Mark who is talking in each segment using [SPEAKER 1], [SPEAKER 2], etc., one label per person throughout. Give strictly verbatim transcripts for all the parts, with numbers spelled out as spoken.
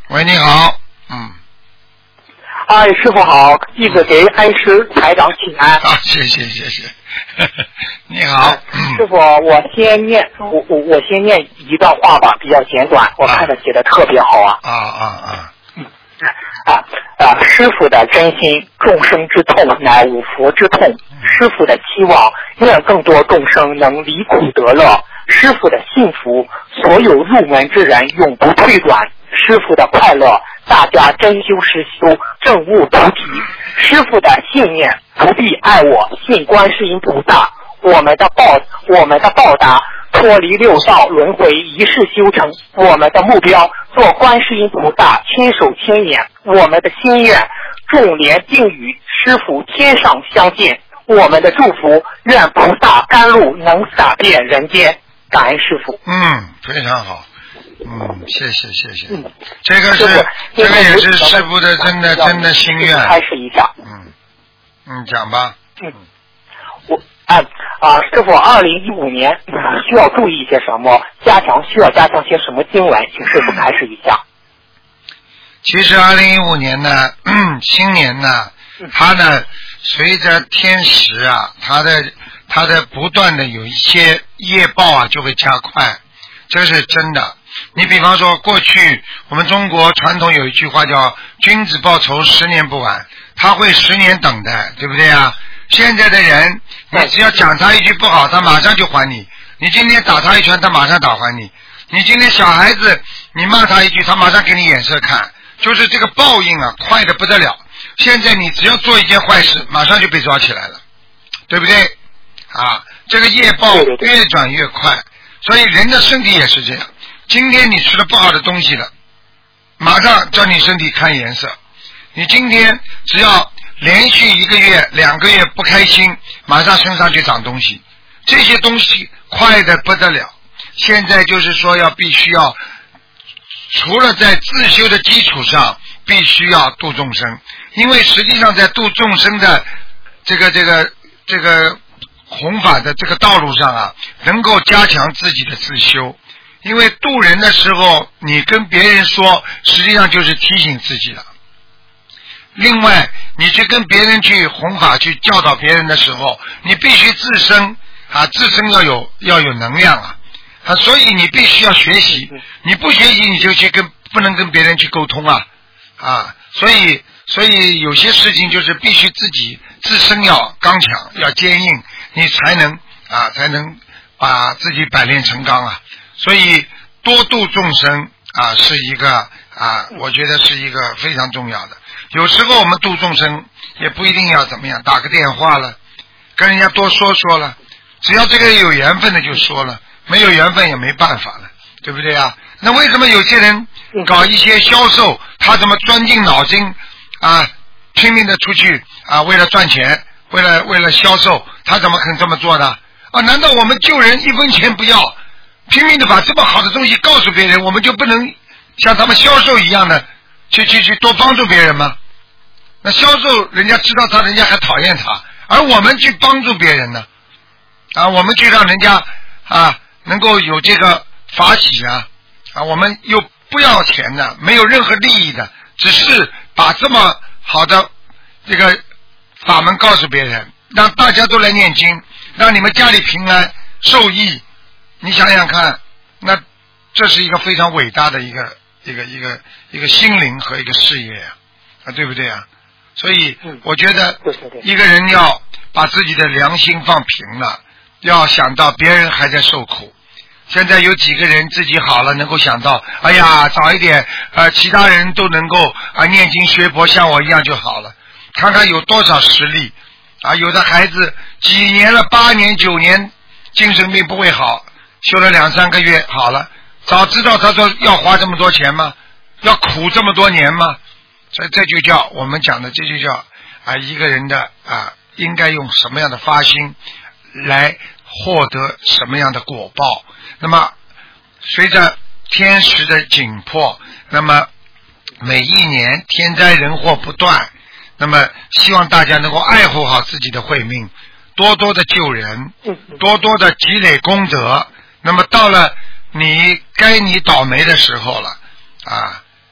[SPEAKER 1] 喂，你好。嗯。
[SPEAKER 2] 哎，师傅好，弟子给恩师台长请安。
[SPEAKER 1] 啊，谢谢谢谢。你好。
[SPEAKER 2] 嗯、师傅，我先念我我我先念一段话吧，比较简短，我看着写的特别好啊。
[SPEAKER 1] 啊啊啊。
[SPEAKER 2] 嗯啊啊！师傅的真心，众生之痛乃五福之痛。师傅的期望，愿更多众生能离苦得乐。师傅的幸福，所有入门之人永不退转。师傅的快乐，大家真修实修，证悟菩提。师傅的信念，不必爱我，信观世音菩萨。我们的报，我们的报答，脱离六道轮回，一世修成。我们的目标，做观世音菩萨，千手千眼。我们的心愿，众莲并与师傅天上相见。我们的祝福，愿菩萨甘露能洒遍人间。感恩师傅。
[SPEAKER 1] 嗯，非常好。嗯，谢谢谢谢。
[SPEAKER 2] 嗯，
[SPEAKER 1] 这个是这个也是师傅的真的真的心愿。
[SPEAKER 2] 开始一下。
[SPEAKER 1] 嗯嗯，讲吧。
[SPEAKER 2] 嗯，我按啊，师傅，二零一五年、呃、需要注意一些什么？加强需要加强些什么经文？请师傅开始一下。
[SPEAKER 1] 其实二零一五年呢，新年呢，它呢随着天时啊，它的它的不断的有一些业报啊就会加快，这是真的。你比方说，过去我们中国传统有一句话叫“君子报仇，十年不晚”，他会十年等待，对不对啊？现在的人，你只要讲他一句不好，他马上就还你；你今天打他一拳，他马上打还你；你今天小孩子，你骂他一句，他马上给你眼色看，就是这个报应啊，快得不得了。现在你只要做一件坏事，马上就被抓起来了，对不对？啊，这个业报越转越快，所以人的身体也是这样。今天你吃了不好的东西了，马上叫你身体看颜色。你今天只要连续一个月、两个月不开心，马上身上就长东西，这些东西快得不得了。现在就是说要必须要，除了在自修的基础上，必须要度众生，因为实际上在度众生的这个这个这个弘法的这个道路上啊，能够加强自己的自修。因为渡人的时候，你跟别人说，实际上就是提醒自己了。另外，你去跟别人去弘法、去教导别人的时候，你必须自身啊，自身要有要有能量啊，啊，所以你必须要学习。你不学习，你就去跟不能跟别人去沟通啊啊，所以所以有些事情就是必须自己自身要刚强，要坚硬，你才能啊才能把自己百炼成钢啊。所以多度众生啊是一个啊，我觉得是一个非常重要的。有时候我们度众生也不一定要怎么样，打个电话了，跟人家多说说了，只要这个有缘分的就说了，没有缘分也没办法了，对不对啊？那为什么有些人搞一些销售，他怎么钻进脑筋啊，拼命的出去啊，为了赚钱，为了为了销售，他怎么肯这么做呢？啊，难道我们救人一分钱不要？拼命的把这么好的东西告诉别人，我们就不能像他们销售一样的去去去多帮助别人吗？那销售人家知道他，人家还讨厌他，而我们去帮助别人呢，啊，我们去让人家啊能够有这个法喜啊，啊，我们又不要钱的，没有任何利益的，只是把这么好的这个法门告诉别人，让大家都来念经，让你们家里平安受益。你想想看，那这是一个非常伟大的一个一个一个一个心灵和一个事业啊，啊，对不对啊？所以我觉得一个人要把自己的良心放平了，要想到别人还在受苦。现在有几个人自己好了，能够想到，哎呀，早一点，呃，其他人都能够啊念经学佛，像我一样就好了。看看有多少实例啊！有的孩子几年了，八年九年，精神病不会好。修了两三个月好了，早知道他说要花这么多钱吗？要苦这么多年吗？所以这就叫我们讲的，这就叫啊一个人的啊应该用什么样的发心来获得什么样的果报。那么随着天时的紧迫，那么每一年天灾人祸不断，那么希望大家能够爱护好自己的慧命，多多的救人，多多的积累功德。那么到了你该你倒霉的时候了啊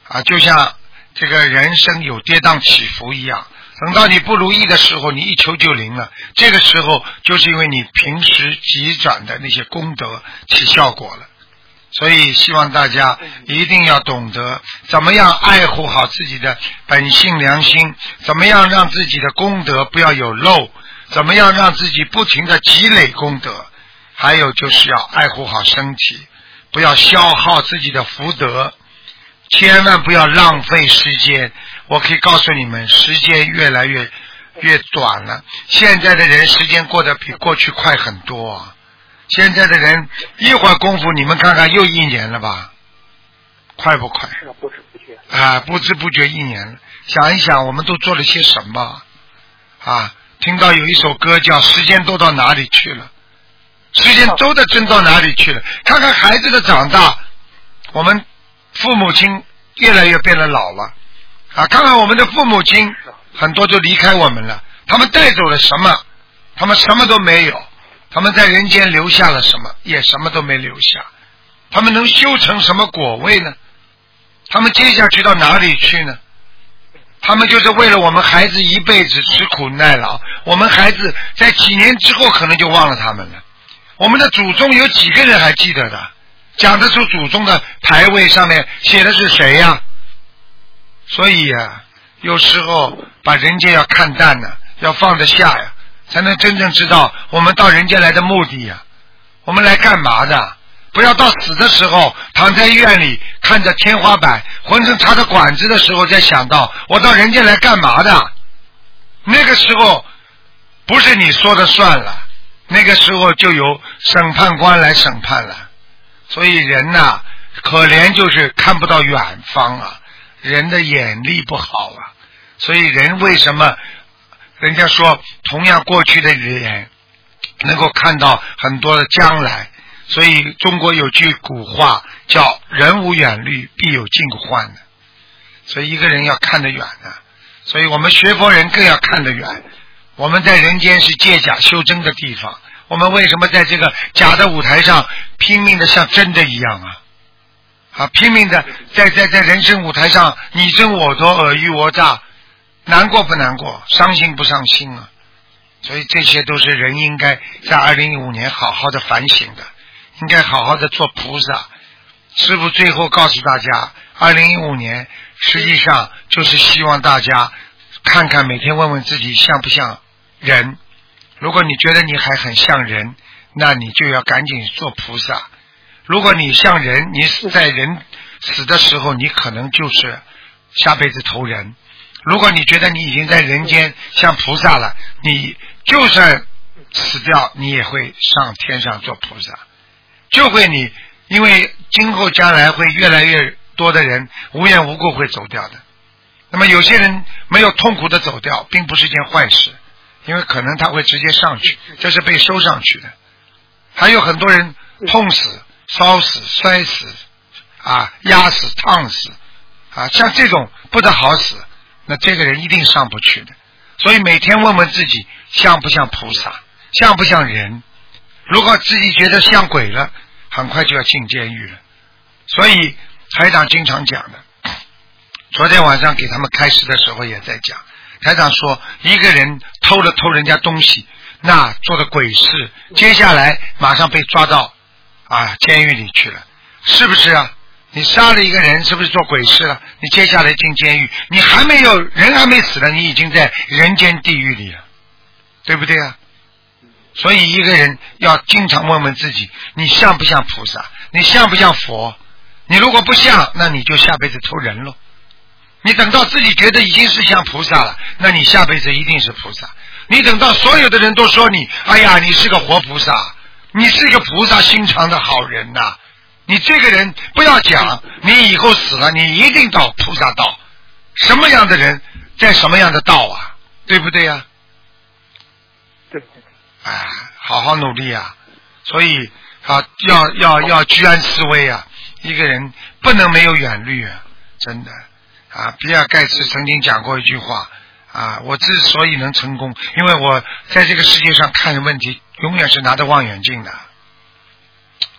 [SPEAKER 1] 啊，就像这个人生有跌宕起伏一样。等到你不如意的时候，你一求就灵了。这个时候就是因为你平时急转的那些功德起效果了。所以希望大家一定要懂得怎么样爱护好自己的本性良心，怎么样让自己的功德不要有漏，怎么样让自己不停的积累功德，还有就是要爱护好身体，不要消耗自己的福德，千万不要浪费时间。我可以告诉你们，时间越来越越短了，现在的人时间过得比过去快很多啊。现在的人一会儿功夫，你们看看又一年了吧，快不快？
[SPEAKER 2] 是不知不觉
[SPEAKER 1] 啊，不知不觉一年了。想一想，我们都做了些什么啊？听到有一首歌叫《时间都到哪里去了》，时间都的真到哪里去了？看看孩子的长大，我们父母亲越来越变得老了啊！看看我们的父母亲，很多就离开我们了，他们带走了什么？他们什么都没有。他们在人间留下了什么？也什么都没留下。他们能修成什么果位呢？他们接下去到哪里去呢？他们就是为了我们孩子一辈子吃苦耐劳，我们孩子在几年之后可能就忘了他们了。我们的祖宗有几个人还记得的？讲得出祖宗的牌位上面写的是谁呀？所以啊，有时候把人间要看淡呢，要放得下呀，才能真正知道我们到人间来的目的呀。我们来干嘛的？不要到死的时候躺在医院里看着天花板，浑身插着管子的时候再想到我到人间来干嘛的。那个时候不是你说的算了，那个时候就由审判官来审判了。所以人呐、啊，可怜就是看不到远方啊，人的眼力不好啊。所以人为什么人家说同样过去的人能够看到很多的将来，所以中国有句古话叫人无远虑必有近患的。所以一个人要看得远的，所以我们学佛人更要看得远。我们在人间是借假修真的地方，我们为什么在这个假的舞台上拼命的像真的一样啊？啊，拼命的在在在人生舞台上你争我夺，尔虞我诈，难过不难过？伤心不伤心啊？所以这些都是人应该在二零一五年好好的反省的，应该好好的做菩萨。师父最后告诉大家，二零一五年实际上就是希望大家看看，每天问问自己像不像人。如果你觉得你还很像人，那你就要赶紧做菩萨。如果你像人，你死在人死的时候，你可能就是下辈子投人。如果你觉得你已经在人间像菩萨了，你就算死掉，你也会上天上做菩萨。就会你，因为今后将来会越来越多的人无缘无故会走掉的。那么有些人没有痛苦的走掉，并不是件坏事，因为可能他会直接上去，这是被收上去的。还有很多人痛死、烧死、摔死啊、压死、烫死啊，像这种不得好死，那这个人一定上不去的。所以每天问问自己，像不像菩萨，像不像人。如果自己觉得像鬼了，很快就要进监狱了。所以台长经常讲的，昨天晚上给他们开示的时候也在讲，台长说一个人偷了偷人家东西，那做的鬼事，接下来马上被抓到啊监狱里去了，是不是啊？你杀了一个人，是不是做鬼事了？你接下来进监狱，你还没有人还没死了，你已经在人间地狱里了，对不对啊？所以一个人要经常问问自己，你像不像菩萨，你像不像佛。你如果不像，那你就下辈子投人喽。你等到自己觉得已经是像菩萨了，那你下辈子一定是菩萨。你等到所有的人都说你，哎呀，你是个活菩萨，你是一个菩萨心肠的好人呐、啊，你这个人不要讲，你以后死了，你一定到菩萨道。什么样的人在什么样的道啊，对不对呀、啊？
[SPEAKER 2] 对对。
[SPEAKER 1] 哎，好好努力啊！所以啊，要要要居安思危啊！一个人不能没有远虑啊，真的啊！比尔盖茨曾经讲过一句话啊，我之所以能成功，因为我在这个世界上看问题永远是拿着望远镜的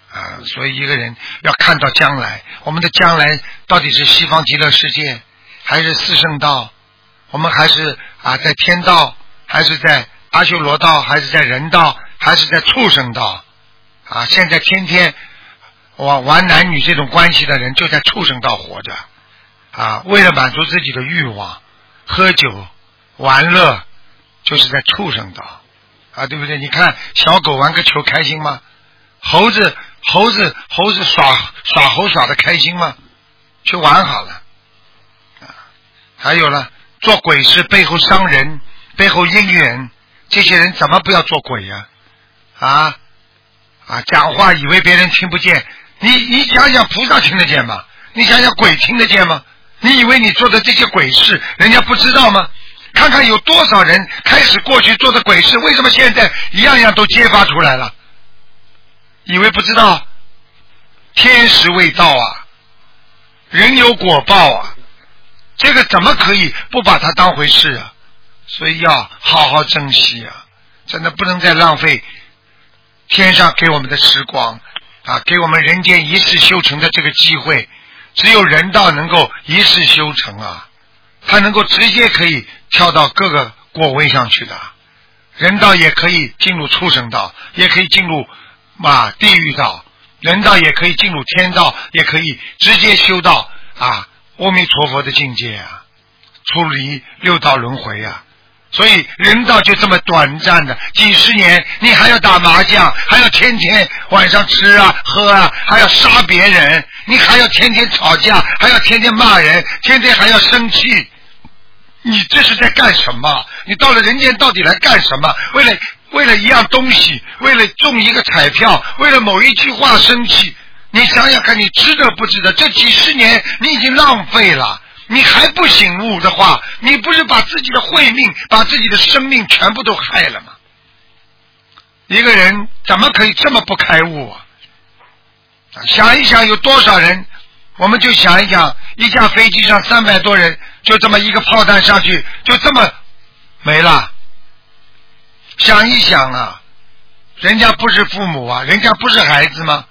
[SPEAKER 1] 啊，所以一个人要看到将来，我们的将来到底是西方极乐世界，还是四圣道？我们还是啊在天道，还是在阿修罗道，还是在人道，还是在畜生道？啊，现在天天玩玩男女这种关系的人，就在畜生道活着。啊，为了满足自己的欲望，喝酒、玩乐，就是在畜生道。啊，对不对？你看小狗玩个球开心吗？猴子猴子猴子耍耍猴耍的开心吗？去玩好了。啊，还有了，做鬼是背后伤人，背后阴人，这些人怎么不要做鬼呀？啊啊，讲话以为别人听不见，你你想想菩萨听得见吗？你想想鬼听得见吗？你以为你做的这些鬼事人家不知道吗？看看有多少人开始过去做的鬼事，为什么现在一样样都揭发出来了？以为不知道？天时未到啊，人有果报啊，这个怎么可以不把它当回事啊？所以要好好珍惜啊，真的不能再浪费天上给我们的时光啊，给我们人间一世修成的这个机会。只有人道能够一世修成啊，他能够直接可以跳到各个果位上去的。人道也可以进入畜生道，也可以进入啊地狱道，人道也可以进入天道，也可以直接修到啊阿弥陀佛的境界啊，出离六道轮回啊。所以人道就这么短暂的几十年，你还要打麻将，还要天天晚上吃啊喝啊，还要杀别人，你还要天天吵架，还要天天骂人，天天还要生气，你这是在干什么？你到了人间到底来干什么？为了为了一样东西，为了中一个彩票，为了某一句话生气，你想想看，你值得不值得？这几十年你已经浪费了。你还不醒悟的话，你不是把自己的慧命，把自己的生命全部都害了吗？一个人怎么可以这么不开悟啊？想一想有多少人，我们就想一想，一架飞机上三百多人，就这么一个炮弹上去，就这么没了。想一想啊，人家不是父母啊，人家不是孩子吗？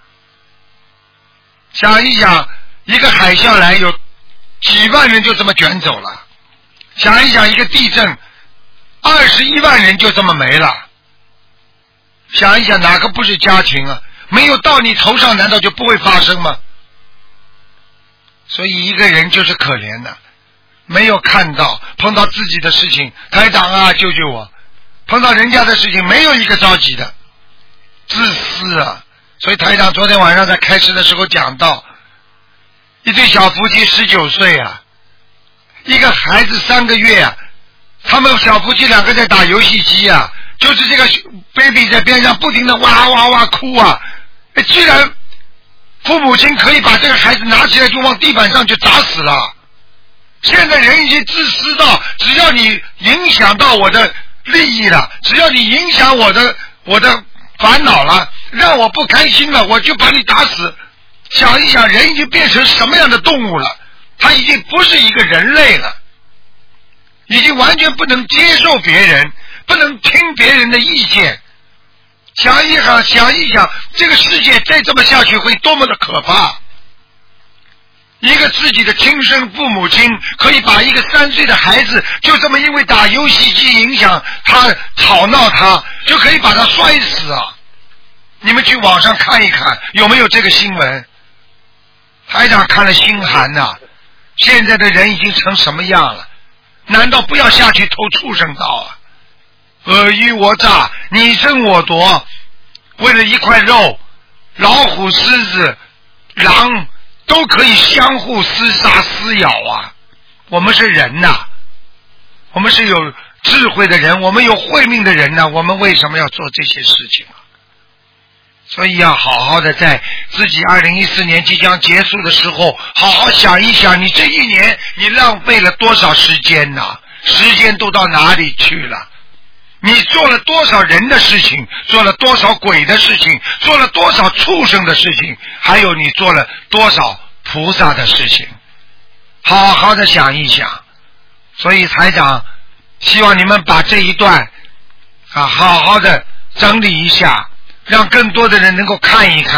[SPEAKER 1] 想一想，一个海啸来有几万人就这么卷走了，想一想一个地震，二十一万人就这么没了。想一想哪个不是家庭啊？没有到你头上难道就不会发生吗？所以一个人就是可怜的，没有看到碰到自己的事情，台长啊救救我，碰到人家的事情没有一个着急的，自私啊。所以台长昨天晚上在开始的时候讲到，一对小夫妻十九岁啊，一个孩子三个月啊，他们小夫妻两个在打游戏机啊，就是这个 baby 在边上不停的哇哇哇哭啊，居然父母亲可以把这个孩子拿起来就往地板上就砸死了。现在人已经自私到，只要你影响到我的利益了，只要你影响我的我的烦恼了，让我不开心了，我就把你打死。想一想，人已经变成什么样的动物了？他已经不是一个人类了，已经完全不能接受别人，不能听别人的意见。想一想，想一想，这个世界再这么下去会多么的可怕！一个自己的亲生父母亲可以把一个三岁的孩子就这么因为打游戏机影响他吵闹他，就可以把他摔死啊！你们去网上看一看有没有这个新闻？台长看了心寒呐、啊！现在的人已经成什么样了？难道不要下去投畜生道啊？尔虞我诈，你争我夺，为了一块肉，老虎、狮子、狼都可以相互厮杀撕咬啊！我们是人呐、啊，我们是有智慧的人，我们有慧命的人呐、啊，我们为什么要做这些事情啊？所以要好好的在自己二零一四年即将结束的时候，好好想一想，你这一年你浪费了多少时间呢、啊？时间都到哪里去了？你做了多少人的事情，做了多少鬼的事情，做了多少畜生的事情，还有你做了多少菩萨的事情，好好的想一想。所以台长希望你们把这一段啊好好的整理一下，让更多的人能够看一看，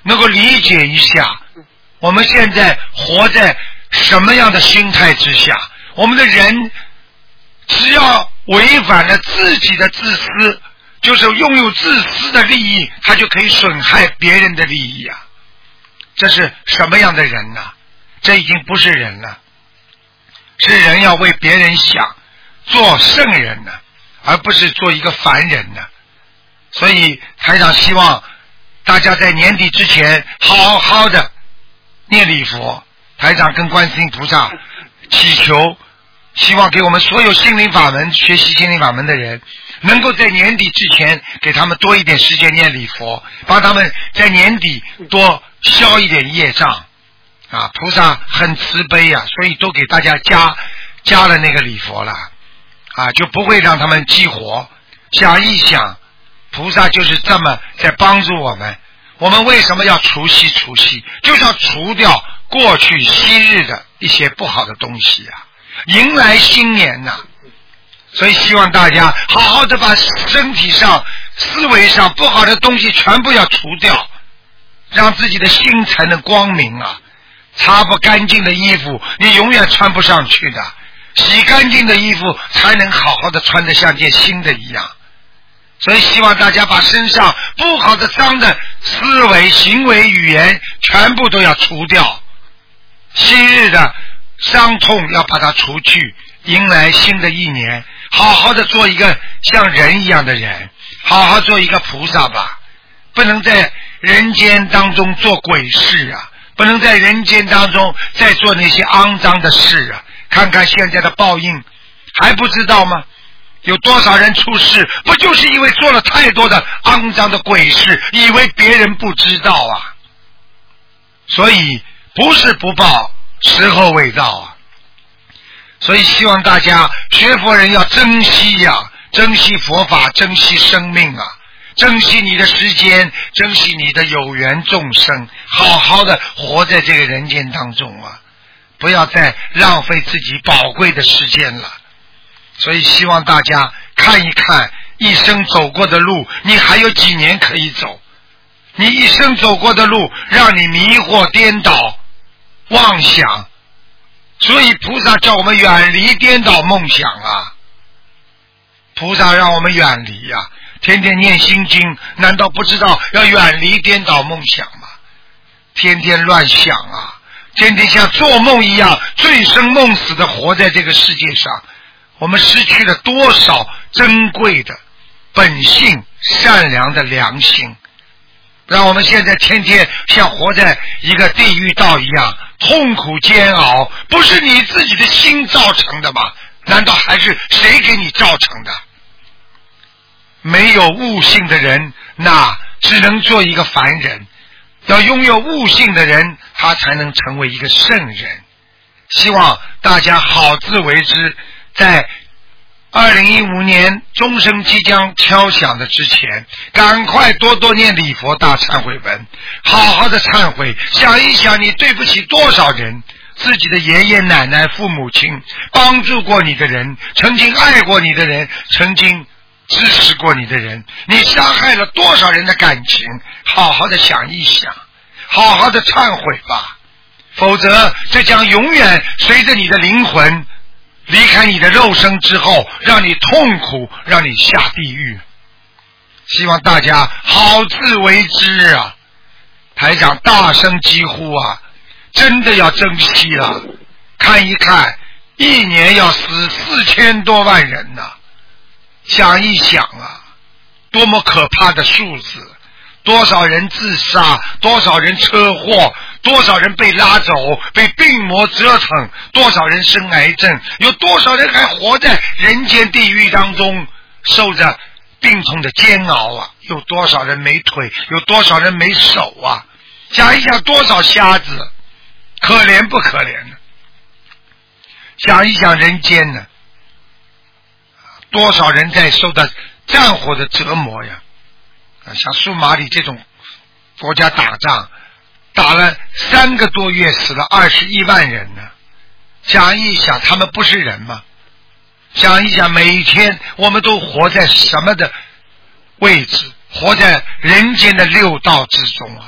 [SPEAKER 1] 能够理解一下，我们现在活在什么样的心态之下？我们的人只要违反了自己的自私，就是拥有自私的利益，他就可以损害别人的利益啊！这是什么样的人呢？这已经不是人了，是人要为别人想，做圣人呢，而不是做一个凡人呢。所以台长希望大家在年底之前好好的念礼佛，台长跟观世音菩萨祈求，希望给我们所有心灵法门学习心灵法门的人，能够在年底之前给他们多一点时间念礼佛，帮他们在年底多消一点业障啊！菩萨很慈悲啊，所以都给大家加加了那个礼佛了啊，就不会让他们激活。想一想，菩萨就是这么在帮助我们。我们为什么要除夕？除夕就是要除掉过去昔日的一些不好的东西啊，迎来新年呐、啊！所以希望大家好好的把身体上、思维上不好的东西全部要除掉，让自己的心才能光明啊！擦不干净的衣服，你永远穿不上去的；洗干净的衣服，才能好好的穿得像件新的一样。所以希望大家把身上不好的脏的思维、行为、语言全部都要除掉，昔日的伤痛要把它除去，迎来新的一年，好好的做一个像人一样的人，好好做一个菩萨吧，不能在人间当中做鬼事啊，不能在人间当中再做那些肮脏的事啊！看看现在的报应，还不知道吗？有多少人出事，不就是因为做了太多的肮脏的鬼事，以为别人不知道啊？所以不是不报，时候未到啊！所以希望大家学佛人要珍惜呀、啊，珍惜佛法，珍惜生命啊，珍惜你的时间，珍惜你的有缘众生，好好的活在这个人间当中啊！不要再浪费自己宝贵的时间了。所以希望大家看一看一生走过的路，你还有几年可以走？你一生走过的路让你迷惑颠倒妄想，所以菩萨叫我们远离颠倒梦想啊！菩萨让我们远离啊，天天念心经，难道不知道要远离颠倒梦想吗？天天乱想啊，天天像做梦一样醉生梦死的活在这个世界上，我们失去了多少珍贵的本性善良的良心，让我们现在天天像活在一个地狱道一样痛苦煎熬，不是你自己的心造成的吗？难道还是谁给你造成的？没有悟性的人，那只能做一个凡人，要拥有悟性的人，他才能成为一个圣人。希望大家好自为之，在二零一五年钟声即将敲响的之前，赶快多多念礼佛大忏悔文，好好的忏悔，想一想你对不起多少人，自己的爷爷奶奶、父母亲，帮助过你的人，曾经爱过你的人，曾经支持过你的人，你伤害了多少人的感情，好好的想一想，好好的忏悔吧，否则这将永远随着你的灵魂离开你的肉身之后，让你痛苦，让你下地狱。希望大家好自为之啊！台长大声疾呼啊，真的要珍惜了。看一看，一年要死四千多万人呢、啊，想一想啊，多么可怕的数字！多少人自杀，多少人车祸，多少人被拉走，被病魔折腾，多少人生癌症，有多少人还活在人间地狱当中，受着病痛的煎熬啊！有多少人没腿，有多少人没手啊！想一想，多少瞎子，可怜不可怜呢？想一想人间呢，多少人在受到战火的折磨呀！像苏马里这种国家打仗，打了三个多月，死了二十一万人呢。想一想，他们不是人吗？想一想，每一天我们都活在什么的位置？活在人间的六道之中啊！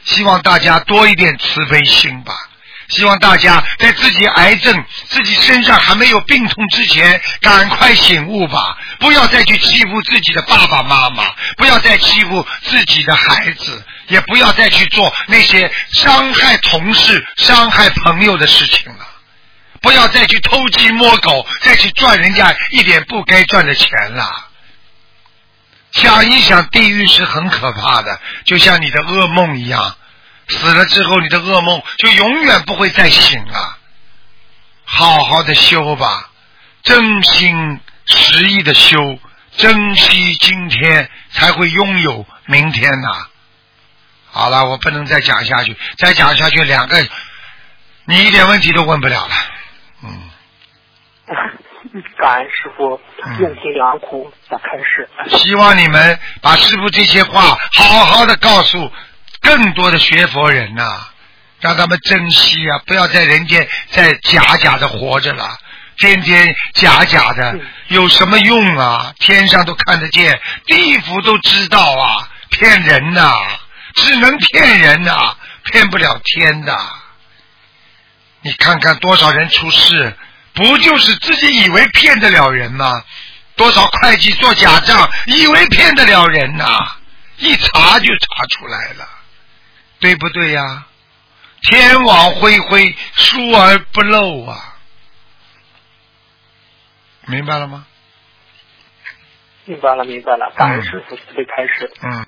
[SPEAKER 1] 希望大家多一点慈悲心吧。希望大家在自己癌症自己身上还没有病痛之前赶快醒悟吧，不要再去欺负自己的爸爸妈妈，不要再欺负自己的孩子，也不要再去做那些伤害同事伤害朋友的事情了，不要再去偷鸡摸狗，再去赚人家一点不该赚的钱了。想一想，地狱是很可怕的，就像你的噩梦一样，死了之后你的噩梦就永远不会再醒了。好好的修吧，真心实意的修，珍惜今天才会拥有明天呐。好了，我不能再讲下去，再讲下去两个你一点问题都问不了了。嗯，
[SPEAKER 2] 感恩师父用心良苦的开示。
[SPEAKER 1] 希望你们把师父这些话好好的告诉更多的学佛人呐、啊，让他们珍惜啊，不要在人间再假假的活着了，天天假假的有什么用啊？天上都看得见，地府都知道啊，骗人呐、啊，只能骗人呐、啊，骗不了天的。你看看多少人出事，不就是自己以为骗得了人吗？多少会计做假账，以为骗得了人呐、啊，一查就查出来了，对不对呀？天网恢恢，疏而不漏啊，明白了吗？
[SPEAKER 2] 明白了，明白了，感恩师父慈悲开示。
[SPEAKER 1] 嗯。